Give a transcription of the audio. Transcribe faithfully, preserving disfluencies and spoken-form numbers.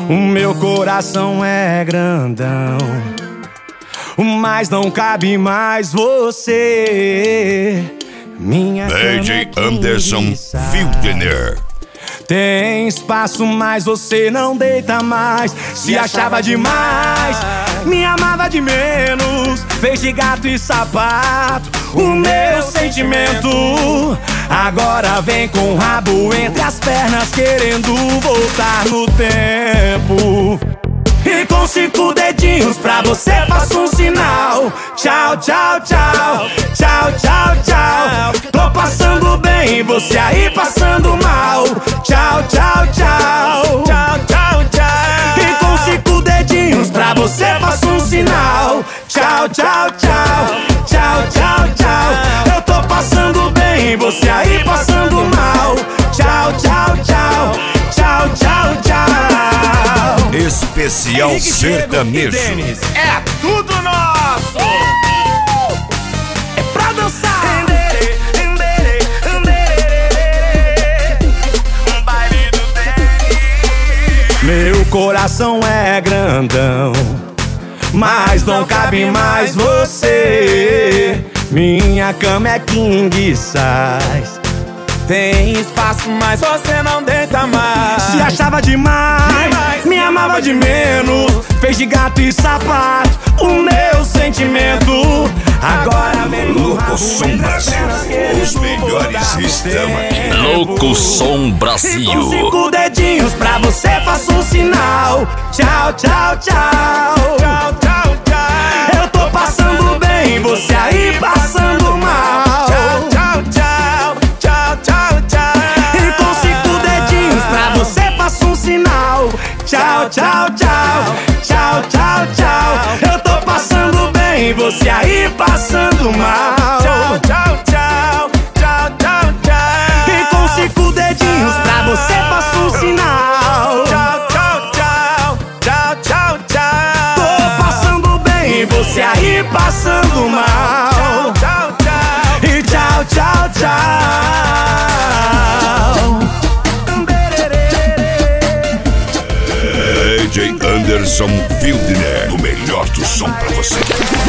O meu coração é grandão, mas não cabe mais você. Minha D J Anderson Wildner. Tem espaço, mas você não deita mais. Se achava demais, me amava de menos. Fez de gato e sapato o meu sentimento. Agora vem com o rabo entre as pernas, querendo voltar no tempo. E com cinco dedinhos pra você faço um sinal. Tchau, tchau, tchau. Tchau, tchau, tchau. Tô passando bem, você aí passando mal. Tchau, tchau, tchau. Tchau, tchau, tchau. E com cinco dedinhos pra você faço um sinal. Tchau, tchau, tchau. Tchau, tchau, tchau. Eu tô passando bem, você aí passando mal. Tchau, tchau, tchau. Tchau, tchau, tchau. Especial Henrique sertanejo. Diego e Denis. É tudo nosso! É pra dançar. Um baile do Denis. Meu coração é grandão, mas não cabe mais você. Minha cama é king size. Tem espaço, mas você não deita mais. Se achava demais, me amava de menos. Fez de gato e sapato o meu sentimento. Agora vem com o Louco rabo Som entre as Brasil. pernas, querendo Os melhores voltar no estão aqui. tempo. Louco Som E com Brasil. cinco dedinhos pra você faço um sinal. Tchau, tchau, tchau. Tchau, tchau, tchau. Eu tô passando bem, você aí passando mal. Tchau, tchau, tchau. Tchau, tchau, tchau. E com cinco dedinhos pra você faço um sinal. Tchau, tchau, tchau. Tchau, tchau, tchau. Eu tô passando bem, você aí passando mal. Tchau, tchau, tchau. Tchau, tchau, tchau. E com cinco dedinhos pra você faço um sinal. Tchau, tchau, tchau. Tchau, tchau, tchau. Tô passando bem, você aí passando mal. Tchau, tchau, tchau. E tchau, tchau, tchau. D J Anderson Wildner. O melhor do som pra você.